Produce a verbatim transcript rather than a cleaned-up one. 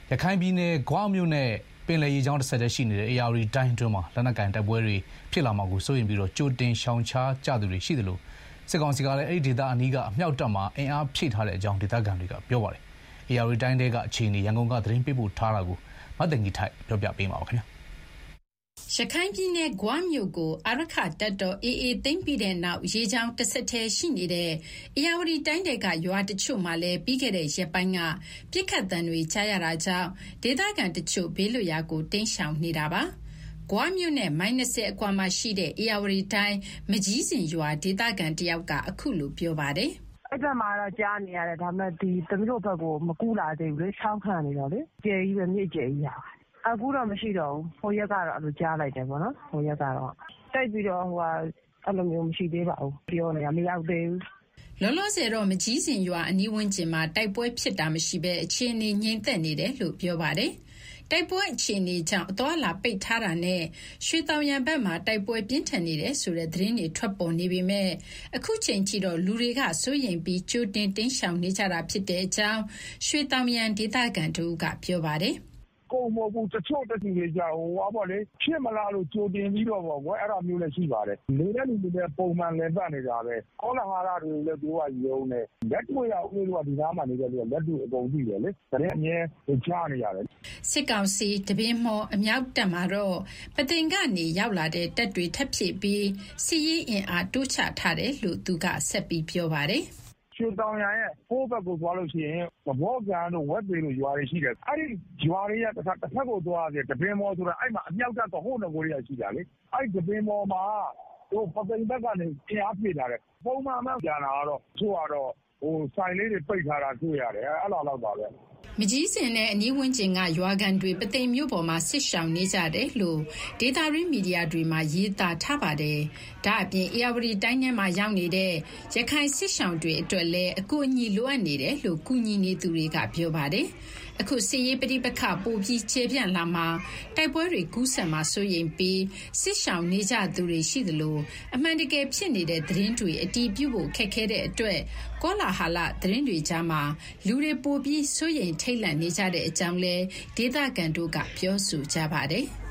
ရခိုင်ပြည်နယ်ဂွမြို့နဲ့ပင်လယ်ရေကြောင်းတစ်ဆက်တည်းရှိနေတဲ့ အေရဝတီတိုင်းအတွင်းမှာလက်နက်ကိုင်တိုက်ပွဲတွေဖြစ်လာမှာကိုစိုးရိမ်ပြီးတော့ကြိုတင်ရှောင်ရှားကြသူတွေရှိသလိုစစ်ကောင်စီကလည်းအဲ့ဒီဒေသအနီးကအမြောက်တပ်မှာအင်အားဖြည့်ထားတဲ့အကြောင်းဒေသခံတွေကပြောပါတယ်။အေရဝတီတိုင်းကအခြေအနေရန်ကုန်ကသတင်းပေးပို့ထားတာကိုမတ်တန်ကြီးထိုက်ပြောပြပေးမှာပါခင်ဗျာ။ရခိုင်ပြည်နယ်ဂွမြို့ကိုအာရခတပ်တော် အေအေ သိမ်းပြီးတဲ့နောက်ရေကြောင်းတစ်ဆက်တည်းရှိနေတဲ့အေရဝတီတိုင်းကရွာတချို့မှာလည်းပြီးခဲ့တဲ့ရက်ပိုင်းကပြစ်ခတ်တံတွေကြားရတာကြောင့်ဒေသခံတချို့ဘေးလွတ်ရာကိုတိမ်းရှောင်နေတာပါ။ဂွမြို့နဲ့မိုင်၂၀အကွာမှာရှိတဲ့အေရဝတီတိုင်းမကြီးစင်ရွာဒေသခံတယောက်ကအခုလိုပြောပါတယ်။အဲ့ဘက်မှာတော့ကြားနေရတယ်ဒါပေမဲ့ဒီတမျိုးဘက်ကိုမကူးလာသေးဘူးလေရှောင်းခံနေတော့လေကျယ်ကြီးပဲမြစ်ကျယ်ကြီးရပါအခုတော့မရှိတော့ဘူးဟိုရက်ကတော့အဲ့လိုကြားလိုက်တယ်ပေါ့နော်ဟိုရက်ကတော့တိုက်ပြီးတော့ဟိုဟာအဲ့လိုမျိုးမရှိသေးပါဘူးပြောနေတာမရောက်သေးဘူးလောလောဆယ်တော့မကြီးစင်ရွာအနီးဝန်းကျင်မှာတိုက်ပွဲဖြစ်တာမရှိဘဲအခြေအနေငြိမ်သက်နေတယ်လို့ပြောပါတယ်တိုက်ပွဲအခြေအနေကြောင့်အသွားလာပိတ်ထားတာနဲ့ရွှေတောင်ရံဘက်မှာတိုက်ပွဲပြင်းထန်နေတယ်ဆိုတဲ့သတင်းတွေထွက်ပေါ်နေပေမဲ့အခုချိန်ထိတော့လူတွေကစိုးရိမ်ပြီးကြိုတင်တင်းရှောင်နေကြတာဖြစ်တဲ့အကြောင်းရွှေတောင်ရံဒေသခံတို့ကပြောပါတယ်ကိုမဟုတ်ဘူးတချို့တတိတွေကြောင့်ဟိုပေါ့လေဖြစ်မလားလို့ကြိုတင်ပြီးတော့ပေါ့ကွယ်အဲ့ဒါမျိုးလည်းရှိပါတယ်နေတဲ့လူတွေပုံမှန်လည်ပတ်နေတာပဲကောလာဟာရတွေလည်းသူကယုံနေလက်တွေ့ရဦးလို့ကဒီသားမှနေတဲ့လူကလက်တွေ့အကုန်သိတယ်လေဒါနဲ့အမြဲကြားနေရတယ်စစ်ကောင်စီတပင်းမောအမြောက်တပ်မှာတော့ပသိမ်ကနေရောက်လာတဲ့တပ်တွေထပ်ဖြစ်ပြီးစီရေးအင်အားတိုးချထားတယ်လို့သူကဆက်ပြီးပြောပါတယ်ရွှေတောင်ရံရဲ့ကိုယ့်ဘက်ကိုသွားလို့ရှိရင်ဘောကန်တို့ဝက်ပေတို့ရွာတွေရှိတယ်အဲ့ဒီရွာတွေကတစ်ခါတစ်ဖက်ကိုသွားတယ်တပင်းမောဆိုတာအဲ့မှာအမြောက်တပ်တော့ဟိုးငကိုတွေကရှိတာလေအဲ့ဒီတပင်းမောမှာဟိုပသိမ်ဘက်ကနေအင်အားပြေးလာတယ်ပုံမှန်မှကျန်တာကတော့သူကတော့ဟိုဆိုင်လေးတွေပိတ်ထားတာတွေ့ရတယ်အဲ့လိုလောက်ပါပဲမကြီးစင်နဲ့အနီးဝန်းကျင်ကရွာကန်တွေပသိမ်မြို့ပေါ်မှာဆစ်ရှောင်နေကြတယ်လို့ဒေတာရင်းမီဒီယာတွေမှာရေးသားထားပါတယ်။ဒါအပြင်အေရဝတီတိုင်းထဲမှာရောက်နေတဲ့ရခိုင်ဆစ်ရှောင်တွေအတွက်လည်းအကူအညီလိုအပ်နေတယ်လို့ကူညီနေသူတွေကပြောပါတယ်။အခုစစ်ရေးပဋိပက္ခပိုပြီးခြေပြန့်လာမှာတိုက်ပွဲတွေကူးစက်မှာစိုးရိမ်ပြီးစစ်ရှောင်နေကြသူတွေရှိသလိုအမှန်တကယ်ဖြစ်နေတဲ့သတင်းတွေအတီးပြုတ်ဖို့ခက်ခဲတဲ့အတွက်ကောလာဟာလသတင်းတွေကြားမှာလူတွေပိုပြီးစိုးရိမ်ထိတ်လန့်နေကြတဲ့အကြောင်းလဲဒေသခံတို့ကပြောဆိုကြပါတယ်။